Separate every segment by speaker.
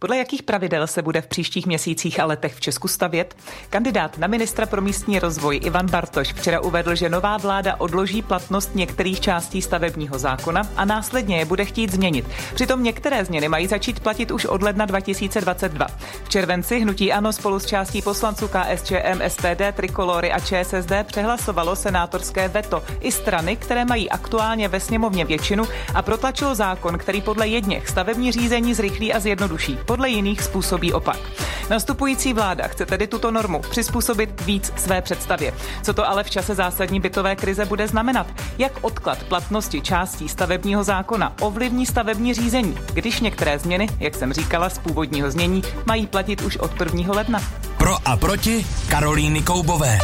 Speaker 1: Podle jakých pravidel se bude v příštích měsících a letech v Česku stavět? Kandidát na ministra pro místní rozvoj Ivan Bartoš včera uvedl, že nová vláda odloží platnost některých částí stavebního zákona a následně je bude chtít změnit. Přitom některé změny mají začít platit už od ledna 2022. V červenci hnutí ANO spolu s částí poslanců KSČM, SPD, Trikolory a ČSSD přehlasovalo senátorské veto i strany, které mají aktuálně ve sněmovně většinu, a protlačilo zákon, který podle jedněch stavební řízení zrychlí a zjednoduší, podle jiných způsobí opak. Nastupující vláda chce tedy tuto normu přizpůsobit víc své představě. Co to ale v čase zásadní bytové krize bude znamenat? Jak odklad platnosti částí stavebního zákona ovlivní stavební řízení, když některé změny, jak jsem říkala, z původního znění mají platit už od 1. ledna?
Speaker 2: Pro a proti Karolíny Koubové.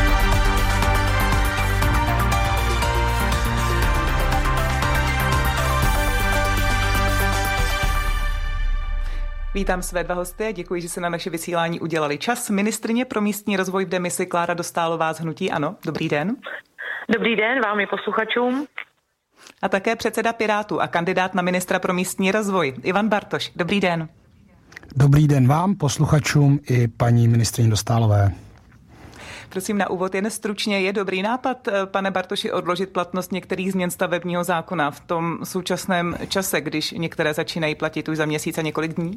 Speaker 1: Vítám své dva hosty a děkuji, že se na naše vysílání udělali čas. Ministryně pro místní rozvoj v demisi Klára Dostálová z hnutí ANO. Dobrý den.
Speaker 3: Dobrý den vám i posluchačům.
Speaker 1: A také předseda Pirátů a kandidát na ministra pro místní rozvoj Ivan Bartoš. Dobrý den.
Speaker 4: Dobrý den vám, posluchačům i paní ministryni Dostálové.
Speaker 1: Prosím na úvod jen stručně, je dobrý nápad, pane Bartoši, odložit platnost některých změn stavebního zákona v tom současném čase, když některé začínají platit už za měsíc a několik dní?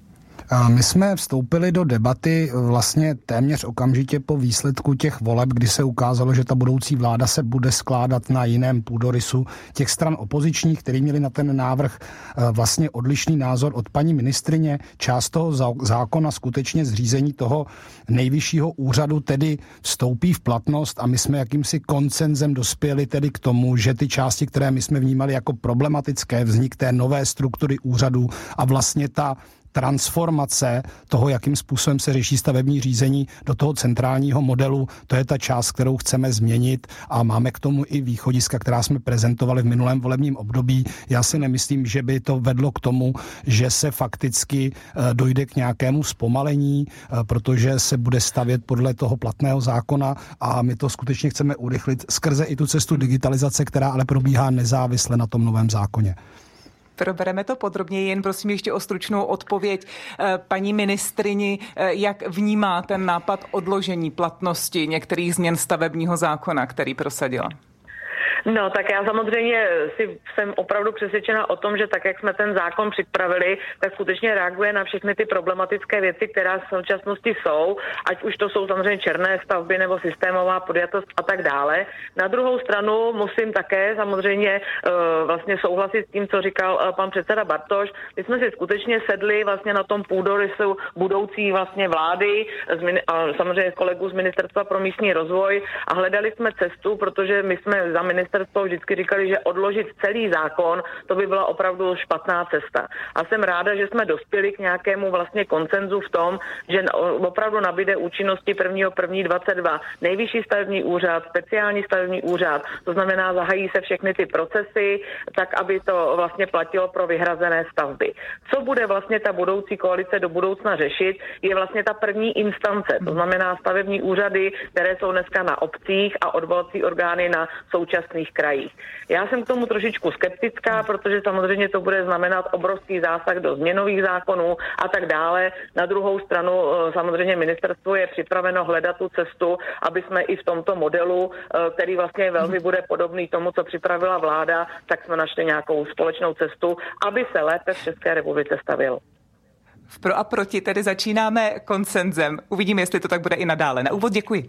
Speaker 4: My jsme vstoupili do debaty vlastně téměř okamžitě po výsledku těch voleb, kdy se ukázalo, že ta budoucí vláda se bude skládat na jiném půdorysu těch stran opozičních, který měli na ten návrh vlastně odlišný názor od paní ministryně. Část toho zákona skutečně zřízení toho nejvyššího úřadu tedy vstoupí v platnost a my jsme jakýmsi konsenzem dospěli tedy k tomu, že ty části, které my jsme vnímali jako problematické, vznik té nové struktury úřadů a vlastně ta transformace toho, jakým způsobem se řeší stavební řízení do toho centrálního modelu, to je ta část, kterou chceme změnit a máme k tomu i východiska, která jsme prezentovali v minulém volebním období. Já si nemyslím, že by to vedlo k tomu, že se fakticky dojde k nějakému zpomalení, protože se bude stavět podle toho platného zákona a my to skutečně chceme urychlit skrze i tu cestu digitalizace, která ale probíhá nezávisle na tom novém zákoně.
Speaker 1: Probereme to podrobněji, jen prosím ještě o stručnou odpověď paní ministrini, jak vnímá ten nápad odložení platnosti některých změn stavebního zákona, který prosadila.
Speaker 3: No, tak já samozřejmě jsem opravdu přesvědčena o tom, že tak, jak jsme ten zákon připravili, tak skutečně reaguje na všechny ty problematické věci, které v současnosti jsou, ať už to jsou samozřejmě černé stavby nebo systémová podjatost a tak dále. Na druhou stranu musím také samozřejmě vlastně souhlasit s tím, co říkal pan předseda Bartoš. My jsme si skutečně sedli vlastně na tom půdorysu budoucí vlastně vlády a samozřejmě kolegů z Ministerstva pro místní rozvoj a hledali jsme cestu, protože my jsme za ministerstvo vždycky říkali, že odložit celý zákon, to by byla opravdu špatná cesta. A jsem ráda, že jsme dospěli k nějakému vlastně konsenzu v tom, že opravdu nabyde účinnosti 1.1.22 nejvyšší stavební úřad, speciální stavební úřad, to znamená zahájí se všechny ty procesy, tak aby to vlastně platilo pro vyhrazené stavby. Co bude vlastně ta budoucí koalice do budoucna řešit, je vlastně ta první instance, to znamená stavební úřady, které jsou dneska na obcích a odvolací orgány na současných krajích. Já jsem k tomu trošičku skeptická, protože samozřejmě to bude znamenat obrovský zásah do změnových zákonů a tak dále. Na druhou stranu samozřejmě ministerstvo je připraveno hledat tu cestu, aby jsme i v tomto modelu, který vlastně velmi bude podobný tomu, co připravila vláda, tak jsme našli nějakou společnou cestu, aby se lépe v České republice stavělo.
Speaker 1: V pro a proti tedy začínáme konsenzem. Uvidíme, jestli to tak bude i nadále. Na úvod děkuji.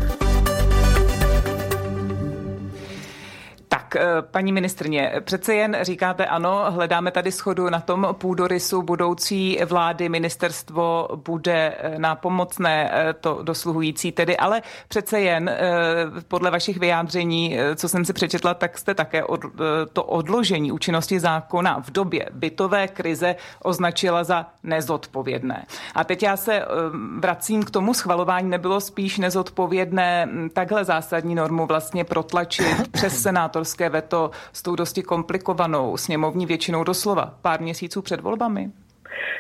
Speaker 1: Tak, paní ministryně, přece jen říkáte ano, hledáme tady shodu na tom půdorysu budoucí vlády, ministerstvo bude nápomocné, to dosluhující tedy, ale přece jen podle vašich vyjádření, co jsem si přečetla, tak jste také to odložení účinnosti zákona v době bytové krize označila za nezodpovědné. A teď já se vracím k tomu schvalování, nebylo spíš nezodpovědné takhle zásadní normu vlastně protlačit přes senátorské veto s tou dosti komplikovanou sněmovní většinou doslova pár měsíců před volbami?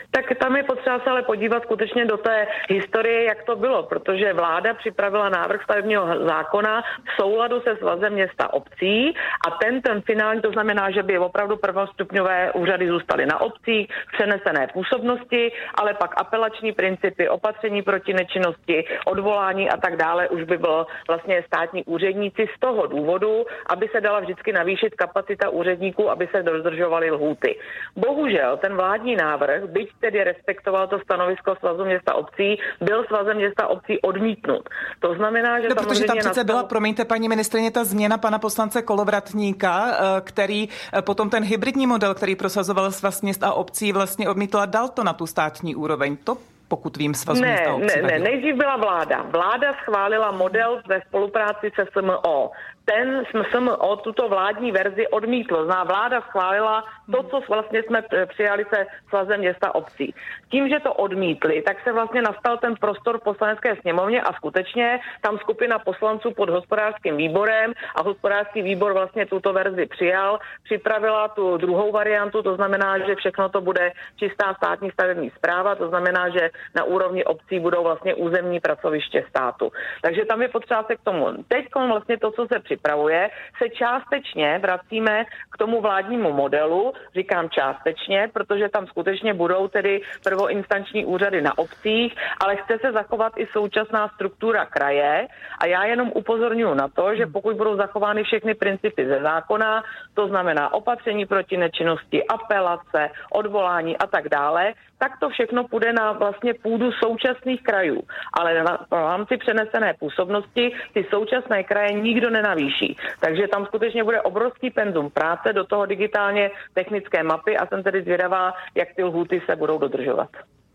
Speaker 3: Tak tam je potřeba se ale podívat skutečně do té historie, jak to bylo, protože vláda připravila návrh stavebního zákona v souladu se Svazem měst a obcí a ten finální, to znamená, že by opravdu prvostupňové úřady zůstaly na obcích, přenesené působnosti, ale pak apelační principy, opatření proti nečinnosti, odvolání a tak dále už by bylo vlastně státní úředníci z toho důvodu, aby se dala vždycky navýšit kapacita úředníků, aby se dodržovaly lhůty. Bohužel ten vládní návrh, byť tedy respektoval to stanovisko Svazu města obcí, byl Svazem města obcí odmítnut. To znamená, že
Speaker 1: protože tam přece byla, promiňte paní ministryně, ta změna pana poslance Kolovratníka, který potom ten hybridní model, který prosazoval Svaz měst a obcí, vlastně odmítl a dal to na tu státní úroveň. To pokud vím, Svaz měst a obcí.
Speaker 3: Ne, nejdřív byla vláda. Vláda schválila model ve spolupráci se SMO. Ten SMO tuto vládní verzi odmítl. Vláda schválila to, co vlastně jsme přijali se Svazem města obcí. Tím, že to odmítli, tak se vlastně nastal ten prostor v Poslanecké sněmovně a skutečně tam skupina poslanců pod hospodářským výborem a hospodářský výbor vlastně tuto verzi přijal, připravila tu druhou variantu, to znamená, že všechno to bude čistá státní stavební správa, to znamená, že na úrovni obcí budou vlastně územní pracoviště státu. Takže tam je potřeba se k tomu. Teď vlastně to, co se připravuje, se částečně vracíme k tomu vládnímu modelu, říkám částečně, protože tam skutečně budou tedy prvoinstanční úřady na obcích, ale chce se zachovat i současná struktura kraje a já jenom upozorňuji na to, že pokud budou zachovány všechny principy ze zákona, to znamená opatření proti nečinnosti, apelace, odvolání a tak dále, tak to všechno půjde na vlastně půdu současných krajů. Ale v rámci přenesené působnosti ty současné kraje nikdo nenavýší. Takže tam skutečně bude obrovský penzum práce do toho digitálně technické mapy a jsem tedy zvědavá, jak ty lhůty se budou dodržovat.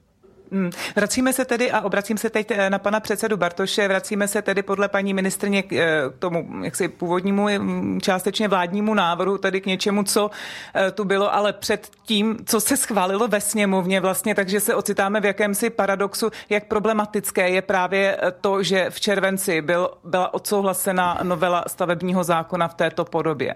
Speaker 1: Vracíme se tedy a obracím se teď na pana předsedu Bartoše, vracíme se tedy podle paní ministryně k tomu jaksi původnímu částečně vládnímu návrhu, tedy k něčemu, co tu bylo, ale před tím, co se schválilo ve sněmovně vlastně, takže se ocitáme v jakémsi paradoxu, jak problematické je právě to, že v červenci byla odsouhlasena novela stavebního zákona v této podobě.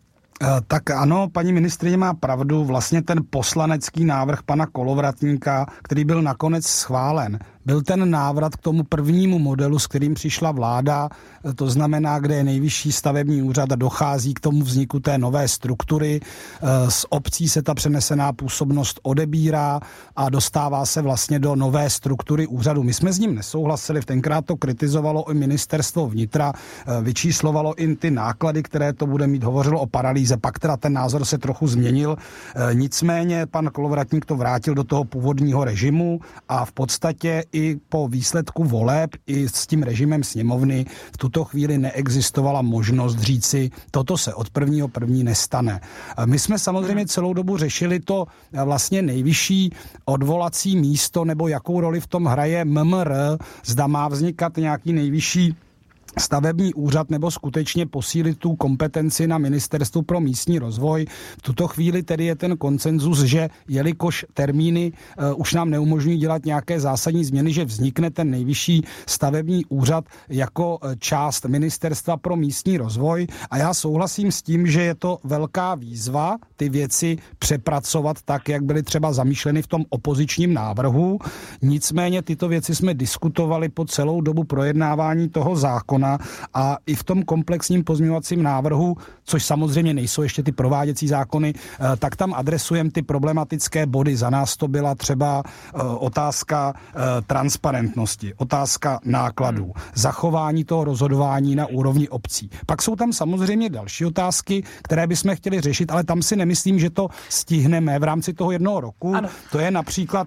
Speaker 4: Tak ano, paní ministryně má pravdu, vlastně ten poslanecký návrh pana Kolovratníka, který byl nakonec schválen, byl ten návrat k tomu prvnímu modelu, s kterým přišla vláda, to znamená, kde je nejvyšší stavební úřad a dochází k tomu vzniku té nové struktury. Z obcí se ta přenesená působnost odebírá a dostává se vlastně do nové struktury úřadu. My jsme s ním nesouhlasili, tenkrát to kritizovalo i ministerstvo vnitra, vyčíslovalo i ty náklady, které to bude mít, hovořilo o paralýze, pak teda ten názor se trochu změnil. Nicméně pan Kolovratník to vrátil do toho původního režimu a v podstatě i po výsledku voleb, i s tím režimem sněmovny v tuto chvíli neexistovala možnost říci, toto se od 1.1. nestane. My jsme samozřejmě celou dobu řešili to vlastně nejvyšší odvolací místo, nebo jakou roli v tom hraje MMR, zda má vznikat nějaký nejvyšší stavební úřad nebo skutečně posílit tu kompetenci na Ministerstvu pro místní rozvoj. V tuto chvíli tedy je ten konsenzus, že jelikož termíny už nám neumožňují dělat nějaké zásadní změny, že vznikne ten nejvyšší stavební úřad jako část Ministerstva pro místní rozvoj. A já souhlasím s tím, že je to velká výzva ty věci přepracovat tak, jak byly třeba zamýšleny v tom opozičním návrhu. Nicméně tyto věci jsme diskutovali po celou dobu projednávání toho zákona a i v tom komplexním pozměňovacím návrhu, což samozřejmě nejsou ještě ty prováděcí zákony, tak tam adresujeme ty problematické body. Za nás to byla třeba otázka transparentnosti, otázka nákladů, zachování toho rozhodování na úrovni obcí. Pak jsou tam samozřejmě další otázky, které bychom chtěli řešit, ale tam si nemyslím, že to stihneme v rámci toho jednoho roku. Ano. To je například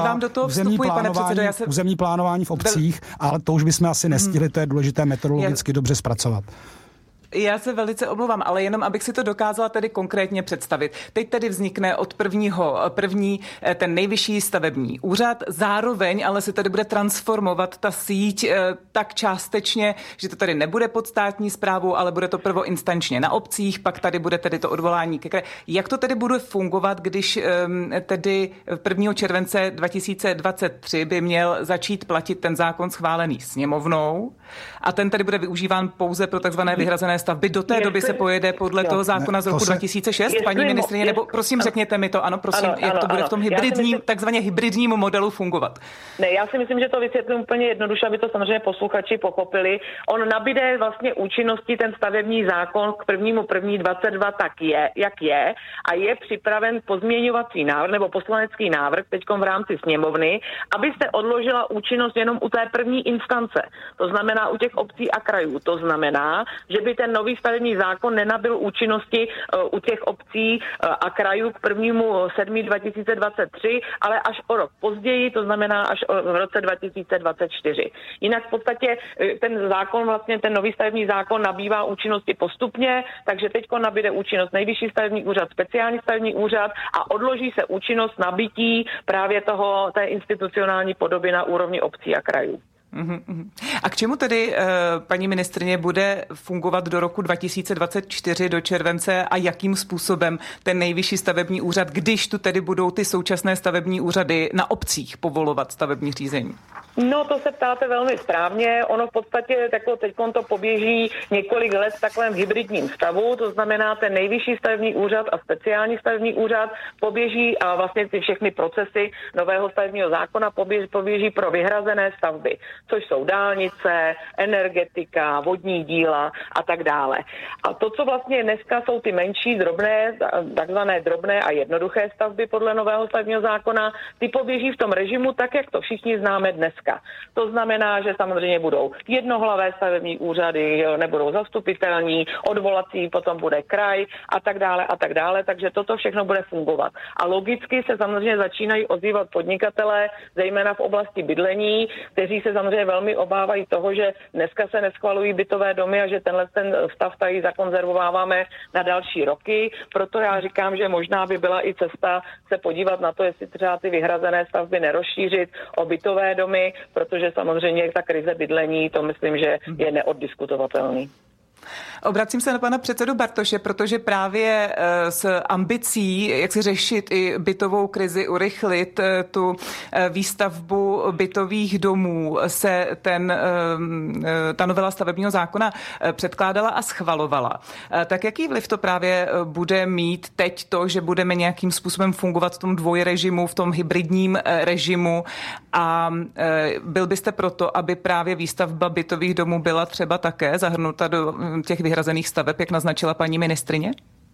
Speaker 4: územní plánování v obcích, ale to už bychom asi nestihli, to je důležité metodologicky dobře zpracovat.
Speaker 1: Já se velice omlouvám, ale jenom abych si to dokázala tedy konkrétně představit. Teď tedy vznikne od 1.1. ten nejvyšší stavební úřad, zároveň ale se tady bude transformovat ta síť tak částečně, že to tady nebude pod státní správou, ale bude to prvoinstančně na obcích, pak tady bude tedy to odvolání ke kraji. Jak to tedy bude fungovat, když tedy 1. července 2023 by měl začít platit ten zákon schválený sněmovnou a ten tedy bude využíván pouze pro takzvané vyhrazené stavby. Do té doby se pojede podle toho zákona z roku 2006, paní ministryně, nebo prosím řekněte mi to, ano, prosím, jak to bude v tom hybridním, takzvaně hybridním modelu fungovat.
Speaker 3: Ne, já si myslím, že to vysvětlím úplně jednoduše, aby to samozřejmě posluchači pochopili. On nabíde vlastně účinnosti ten stavební zákon k 1.1.22 tak je, jak je, a je připraven pozměňovací návrh nebo poslanecký návrh teďkom v rámci sněmovny, aby se odložila účinnost jenom u té první instance. To znamená u těch obcí a krajů. To znamená, že by ten nový stavební zákon nenabyl účinnosti u těch obcí a krajů k 1.7.2023, ale až o rok později, to znamená až v roce 2024. Jinak v podstatě ten zákon, vlastně ten nový stavební zákon nabývá účinnosti postupně, takže teďko nabíde účinnost Nejvyšší stavební úřad, speciální stavební úřad a odloží se účinnost nabití právě té institucionální podoby na úrovni obcí a krajů.
Speaker 1: A k čemu tedy, paní ministryně, bude fungovat do roku 2024 do července a jakým způsobem ten Nejvyšší stavební úřad, když tu tedy budou ty současné stavební úřady na obcích povolovat stavební řízení?
Speaker 3: No, to se ptáte velmi správně. Ono v podstatě teďkon to poběží několik let v takovém hybridním stavu, to znamená ten Nejvyšší stavební úřad a speciální stavební úřad poběží a vlastně ty všechny procesy nového stavebního zákona poběží pro vyhrazené stavby, což jsou dálnice, energetika, vodní díla a tak dále. A to, co vlastně dneska jsou ty menší, drobné, takzvané drobné a jednoduché stavby podle nového stavebního zákona, ty poběží v tom režimu tak, jak to všichni známe dneska. To znamená, že samozřejmě budou jednohlavé stavební úřady, nebudou zastupitelní, odvolací, potom bude kraj a tak dále, takže toto všechno bude fungovat. A logicky se samozřejmě začínají ozývat podnikatelé, zejména v oblasti bydlení, kteří se samozřejmě velmi obávají toho, že dneska se neschvalují bytové domy a že ten stav tady zakonzervováváme na další roky. Proto já říkám, že možná by byla i cesta se podívat na to, jestli třeba ty vyhrazené stavby nerozšířit o bytové domy, protože samozřejmě ta krize bydlení, to myslím, že je neoddiskutovatelný.
Speaker 1: Obracím se na pana předsedu Bartoše, protože právě s ambicí, jak si řešit i bytovou krizi, urychlit tu výstavbu bytových domů, se ta novela stavebního zákona předkládala a schvalovala. Tak jaký vliv to právě bude mít teď to, že budeme nějakým způsobem fungovat v tom dvojrežimu, v tom hybridním režimu, a byl byste proto, aby právě výstavba bytových domů byla třeba také zahrnuta do těch vyhrazených staveb, jak naznačila paní ministryně?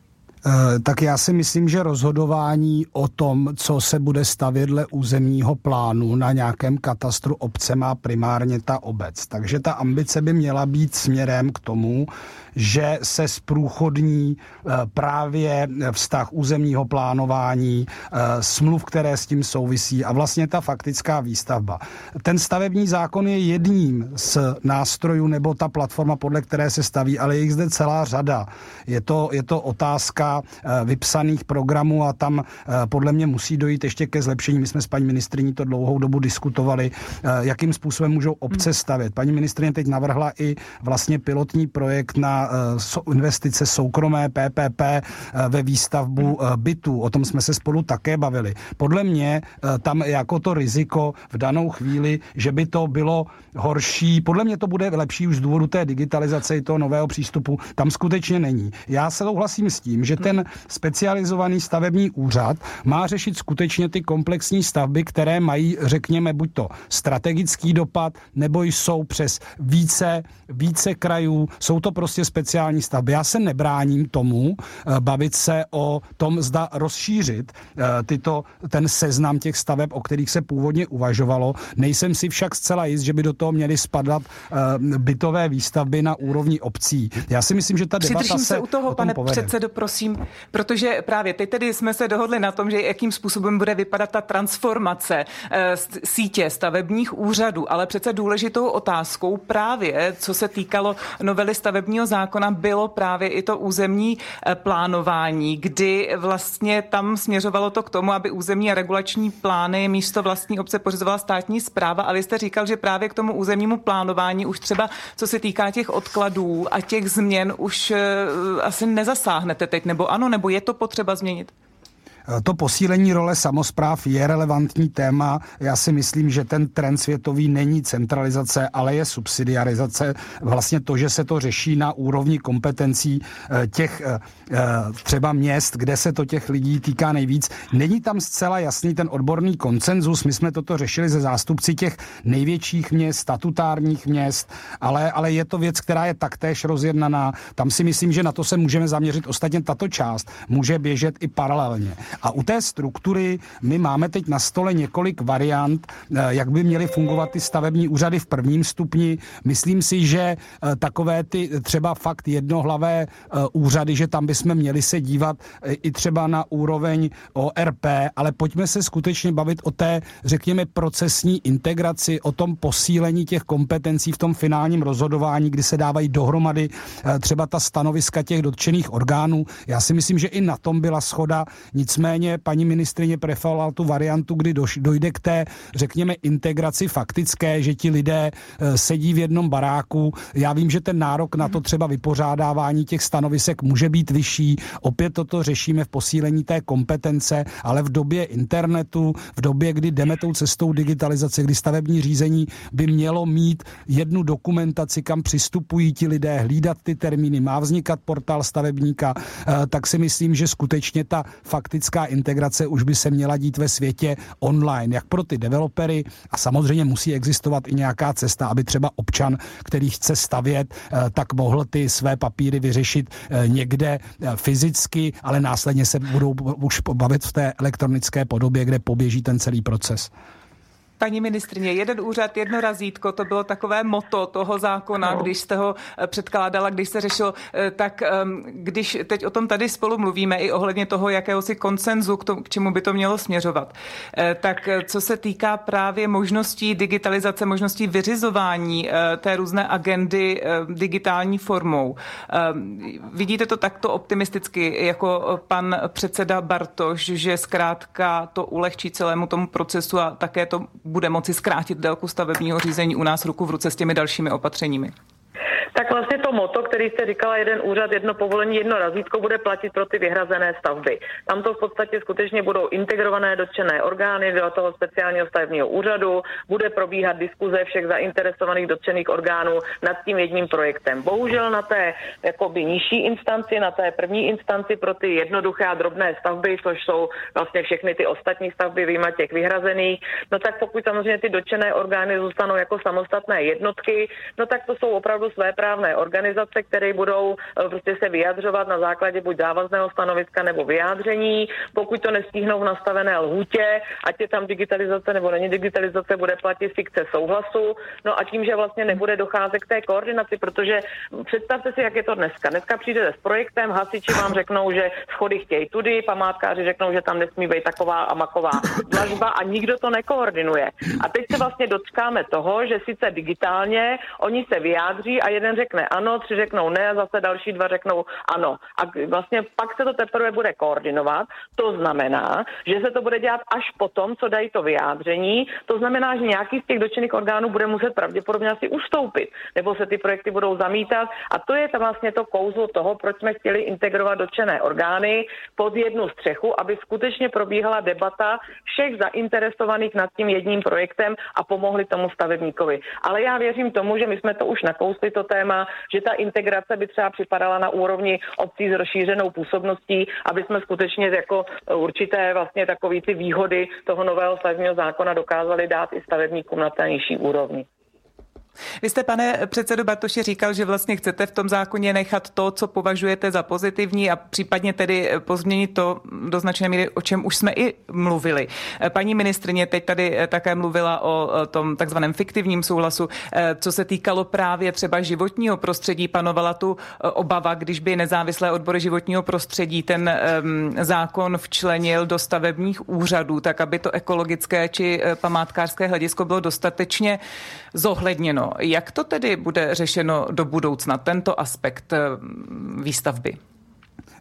Speaker 4: Tak já si myslím, že rozhodování o tom, co se bude stavět dle územního plánu na nějakém katastru obce, má primárně ta obec. Takže ta ambice by měla být směrem k tomu, že se zprůchodní právě vztah územního plánování, smluv, které s tím souvisí a vlastně ta faktická výstavba. Ten stavební zákon je jedním z nástrojů nebo ta platforma, podle které se staví, ale je jich zde celá řada. Je to otázka vypsaných programů a tam podle mě musí dojít ještě ke zlepšení. My jsme s paní ministryní to dlouhou dobu diskutovali, jakým způsobem můžou obce stavět. Paní ministryně teď navrhla i vlastně pilotní projekt na investice soukromé PPP ve výstavbu bytů. O tom jsme se spolu také bavili. Podle mě tam jako to riziko v danou chvíli, že by to bylo horší, podle mě to bude lepší už z důvodu té digitalizace i toho nového přístupu, tam skutečně není. Já se souhlasím s tím, že ten specializovaný stavební úřad má řešit skutečně ty komplexní stavby, které mají, řekněme, buď to strategický dopad, nebo jsou přes více krajů, jsou to prostě speciální stavby. Já se nebráním tomu bavit se o tom, zda rozšířit ten seznam těch staveb, o kterých se původně uvažovalo. Nejsem si však zcela jist, že by do toho měly spadat bytové výstavby na úrovni obcí. Já si myslím, že ta debata
Speaker 1: Přidržím se u toho, pane
Speaker 4: povede.
Speaker 1: předsedo, prosím, protože právě teď tedy jsme se dohodli na tom, že jakým způsobem bude vypadat ta transformace sítě stavebních úřadů, ale přece důležitou otázkou právě, co se týkalo novely stavebního zákona, bylo právě i to územní plánování, kdy vlastně tam směřovalo to k tomu, aby územní a regulační plány místo vlastní obce pořizovala státní správa, a vy jste říkal, že právě k tomu územnímu plánování už třeba, co se týká těch odkladů a těch změn, už asi nezasáhnete teď, nebo ano, nebo je to potřeba změnit?
Speaker 4: To posílení role samospráv je relevantní téma. Já si myslím, že ten trend světový není centralizace, ale je subsidiarizace. Vlastně to, že se to řeší na úrovni kompetencí těch třeba měst, kde se to těch lidí týká nejvíc. Není tam zcela jasný ten odborný konsenzus. My jsme toto řešili se zástupci těch největších měst, statutárních měst, ale je to věc, která je taktéž rozjednaná. Tam si myslím, že na to se můžeme zaměřit. Ostatně tato část může běžet i paralelně. A u té struktury my máme teď na stole několik variant, jak by měly fungovat ty stavební úřady v prvním stupni. Myslím si, že takové ty třeba fakt jednohlavé úřady, že tam bychom měli se dívat i třeba na úroveň ORP, ale pojďme se skutečně bavit o té, řekněme, procesní integraci, o tom posílení těch kompetencí v tom finálním rozhodování, kdy se dávají dohromady třeba ta stanoviska těch dotčených orgánů. Já si myslím, že i na tom byla shoda. Nicméně paní ministryně preferovala tu variantu, kdy dojde k té, řekněme, integraci faktické, že ti lidé sedí v jednom baráku. Já vím, že ten nárok na to třeba vypořádávání těch stanovisek může být vyšší. Opět toto řešíme v posílení té kompetence, ale v době internetu, v době, kdy jdeme tou cestou digitalizace, kdy stavební řízení by mělo mít jednu dokumentaci, kam přistupují ti lidé, hlídat ty termíny, má vznikat portál stavebníka, tak si myslím, že skutečně ta faktická integrace už by se měla dít ve světě online, jak pro ty developery, a samozřejmě musí existovat i nějaká cesta, aby třeba občan, který chce stavět, tak mohl ty své papíry vyřešit někde fyzicky, ale následně se budou už bavit v té elektronické podobě, kde poběží ten celý proces.
Speaker 1: Paní ministryně, jeden úřad, jedno razítko, to bylo takové motto toho zákona, když jste ho předkládala, když se řešil, tak když teď o tom tady spolu mluvíme i ohledně toho jakéhosi konsenzu, k čemu by to mělo směřovat, tak co se týká právě možností digitalizace, možností vyřizování té různé agendy digitální formou, vidíte to takto optimisticky jako pan předseda Bartoš, že zkrátka to ulehčí celému tomu procesu a také to bude moci zkrátit délku stavebního řízení u nás ruku v ruce s těmi dalšími opatřeními?
Speaker 3: Tak vlastně to motto, který jste říkala, jeden úřad, jedno povolení, jedno razítko, bude platit pro ty vyhrazené stavby. Tam to v podstatě skutečně budou integrované dotčené orgány do toho speciálního stavebního úřadu, bude probíhat diskuze všech zainteresovaných dotčených orgánů nad tím jedním projektem. Bohužel na té jakoby nižší instanci, na té první instanci pro ty jednoduché a drobné stavby, což jsou vlastně všechny ty ostatní stavby vyjma těch vyhrazených, no tak pokud samozřejmě ty dotčené orgány zůstanou jako samostatné jednotky, no tak to jsou opravdu svéprávné organizace, které budou prostě se vyjadřovat na základě buď závazného stanoviska nebo vyjádření. Pokud to nestihnou v nastavené lhůtě, ať je tam digitalizace nebo není digitalizace, bude platit fikce souhlasu. No a tím, že vlastně nebude docházet k té koordinaci, protože představte si, jak je to dneska. Dneska přijdete s projektem, hasiči vám řeknou, že schody chtějí tudy, památkáři řeknou, že tam nesmí být taková a maková dlažba a nikdo to nekoordinuje. A teď se vlastně dočkáme toho, že sice digitálně oni se vyjádří a jeden řekne ano, 3 řeknou ne a zase další 2 řeknou ano. A vlastně pak se to teprve bude koordinovat. To znamená, že se to bude dělat až potom, co dají to vyjádření. To znamená, že nějaký z těch dotčených orgánů bude muset pravděpodobně asi ustoupit, nebo se ty projekty budou zamítat. A to je tam vlastně to kouzlo toho, proč jsme chtěli integrovat dotčené orgány pod jednu střechu, aby skutečně probíhala debata všech zainteresovaných nad tím jedním projektem a pomohli tomu stavebníkovi. Ale já věřím tomu, že my jsme to už nakousli to téma, že ta integrace by třeba připadala na úrovni obcí s rozšířenou působností, aby jsme skutečně jako určité vlastně takový ty výhody toho nového stavebního zákona dokázali dát i stavebníkům na té nižší úrovni.
Speaker 1: Vy jste, pane předsedo Bartoši, říkal, že vlastně chcete v tom zákoně nechat to, co považujete za pozitivní a případně tedy pozměnit to do značné míry, o čem už jsme i mluvili. Paní ministryně teď tady také mluvila o tom takzvaném fiktivním souhlasu, co se týkalo právě třeba životního prostředí. Panovala tu obava, když by nezávislé odbory životního prostředí ten zákon včlenil do stavebních úřadů, tak aby to ekologické či památkářské hledisko bylo dostatečně zohledněno. Jak to tedy bude řešeno do budoucna, tento aspekt výstavby?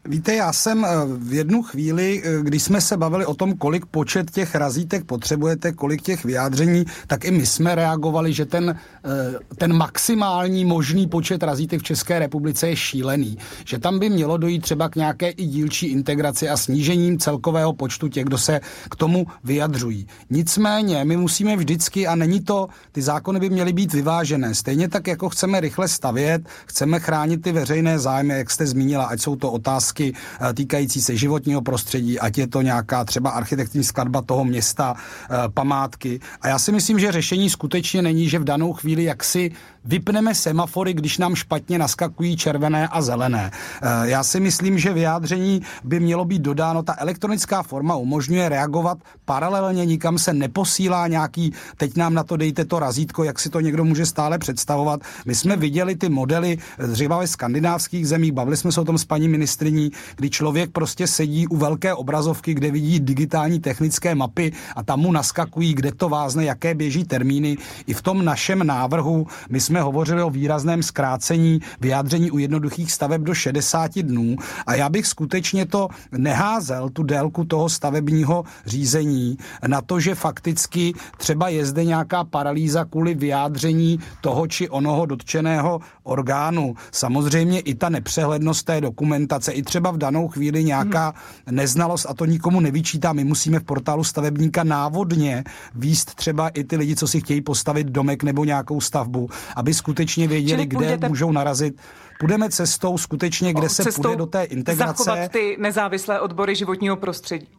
Speaker 4: Víte, já jsem v jednu chvíli, když jsme se bavili o tom, kolik počet těch razítek potřebujete, kolik těch vyjádření, tak i my jsme reagovali, že ten maximální možný počet razítek v České republice je šílený. Že tam by mělo dojít třeba k nějaké i dílčí integraci a snížením celkového počtu těch, kdo se k tomu vyjadřují. Nicméně my musíme vždycky, a není to, ty zákony by měly být vyvážené. Stejně tak, jako chceme rychle stavět, chceme chránit ty veřejné zájmy, jak jste zmínila, ať jsou to otázky týkající se životního prostředí, ať je to nějaká třeba architekturní skladba toho města, památky. A já si myslím, že řešení skutečně není, že v danou chvíli jaksi vypneme semafory, když nám špatně naskakují červené a zelené. Já si myslím, že vyjádření by mělo být dodáno. Ta elektronická forma umožňuje reagovat paralelně, nikam se neposílá nějaký, teď nám na to dejte to razítko, jak si to někdo může stále představovat. My jsme viděli ty modely třeba ve skandinávských zemích, bavili jsme se o tom s paní ministryní, kdy člověk prostě sedí u velké obrazovky, kde vidí digitální technické mapy a tam mu naskakují, kde to vázne, jaké běží termíny. I v tom našem návrhu my jsme hovořili o výrazném zkrácení vyjádření u jednoduchých staveb do 60 dnů a já bych skutečně to neházel, tu délku toho stavebního řízení na to, že fakticky třeba je zde nějaká paralýza kvůli vyjádření toho či onoho dotčeného orgánu. Samozřejmě i ta nepřehlednost té dokumentace, i třeba v danou chvíli nějaká neznalost, a to nikomu nevyčítá. My musíme v portálu stavebníka návodně víst třeba i ty lidi, co si chtějí postavit domek nebo nějakou stavbu, aby skutečně věděli, kde můžou narazit. Půjdeme cestou skutečně, kde se půjde do té integrace.
Speaker 1: Zachovat ty nezávislé odbory životního prostředí.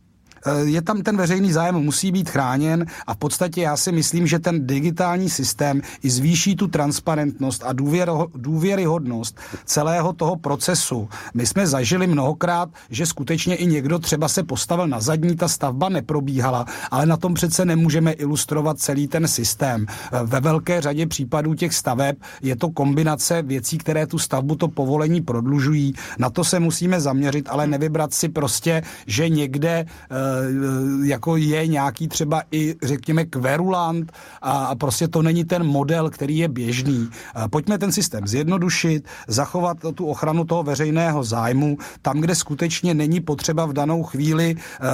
Speaker 4: Je tam ten veřejný zájem, musí být chráněn a v podstatě já si myslím, že ten digitální systém i zvýší tu transparentnost a důvěryhodnost celého toho procesu. My jsme zažili mnohokrát, že skutečně i někdo třeba se postavil na zadní, ta stavba neprobíhala, ale na tom přece nemůžeme ilustrovat celý ten systém. Ve velké řadě případů těch staveb je to kombinace věcí, které tu stavbu, to povolení prodlužují. Na to se musíme zaměřit, ale nevybrat si prostě, že někde jako je nějaký třeba i, řekněme, kverulant a prostě to není ten model, který je běžný. Pojďme ten systém zjednodušit, zachovat tu ochranu toho veřejného zájmu, tam, kde skutečně není potřeba v danou chvíli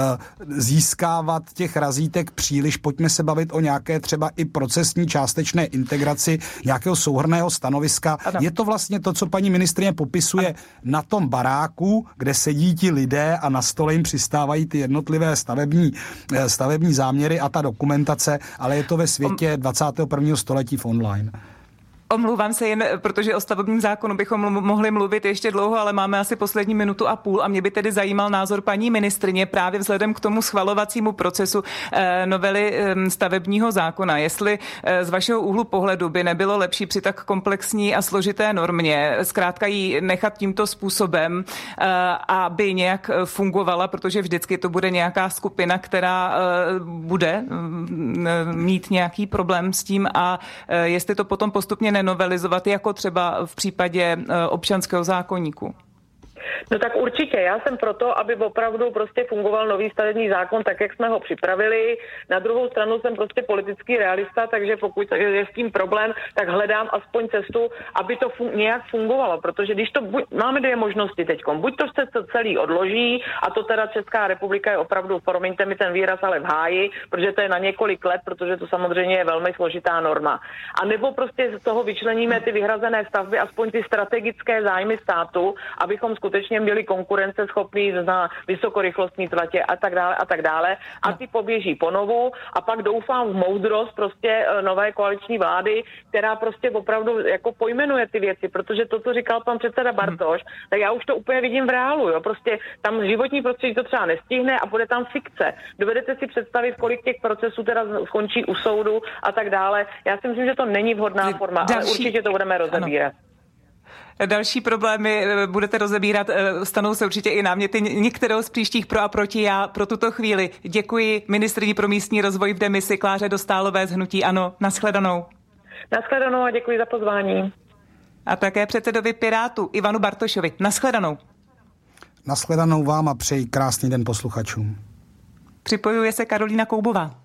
Speaker 4: získávat těch razítek příliš. Pojďme se bavit o nějaké třeba i procesní částečné integraci, nějakého souhrnného stanoviska. Ano. Je to vlastně to, co paní ministryně popisuje na tom baráku, kde sedí ti lidé a na stole jim přistávají ty jednotlivé stavební záměry a ta dokumentace, ale je to ve světě 21. století v online.
Speaker 1: Omlouvám se jen, protože o stavebním zákonu bychom mohli mluvit ještě dlouho, ale máme asi poslední minutu a půl a mě by tedy zajímal názor paní ministryně právě vzhledem k tomu schvalovacímu procesu novely stavebního zákona. Jestli z vašeho úhlu pohledu by nebylo lepší při tak komplexní a složité normě zkrátka ji nechat tímto způsobem, aby nějak fungovala, protože vždycky to bude nějaká skupina, která bude mít nějaký problém s tím a jestli to potom postupně nenovelizovat, jako třeba v případě občanského zákoníku.
Speaker 3: No tak určitě, já jsem proto, aby opravdu prostě fungoval nový stavební zákon tak, jak jsme ho připravili. Na druhou stranu jsem prostě politický realista, takže pokud je s tím problém, tak hledám aspoň cestu, aby to nějak fungovalo, protože když to máme dvě možnosti teďkom. Buď to se to celý odloží, a to teda Česká republika je opravdu, promiňte mi ten výraz, ale v háji, protože to je na několik let, protože to samozřejmě je velmi složitá norma. A nebo prostě z toho vyčleníme ty vyhrazené stavby, aspoň ty strategické zájmy státu, abychom skutečně měli konkurenceschopný na vysokorychlostní tratě a tak dále a ty poběží ponovu a pak doufám v moudrost prostě nové koaliční vlády, která prostě opravdu jako pojmenuje ty věci, protože to, co říkal pan předseda Bartoš, tak já už to úplně vidím v reálu, jo, prostě tam životní prostředí to třeba nestihne a bude tam fikce. Dovedete si představit, kolik těch procesů teda skončí u soudu a tak dále. Já si myslím, že to není vhodná forma, ale určitě to budeme rozebírat.
Speaker 1: Další problémy budete rozebírat, stanou se určitě i náměty některého z příštích pro a proti. Já pro tuto chvíli děkuji ministryni pro místní rozvoj v demisi Kláře Dostálové z hnutí ANO. Nashledanou.
Speaker 3: Nashledanou a děkuji za pozvání.
Speaker 1: A také předsedovi Pirátů Ivanu Bartošovi. Nashledanou.
Speaker 4: Nashledanou vám a přeji krásný den posluchačům.
Speaker 1: Připojuje se Karolína Koubová.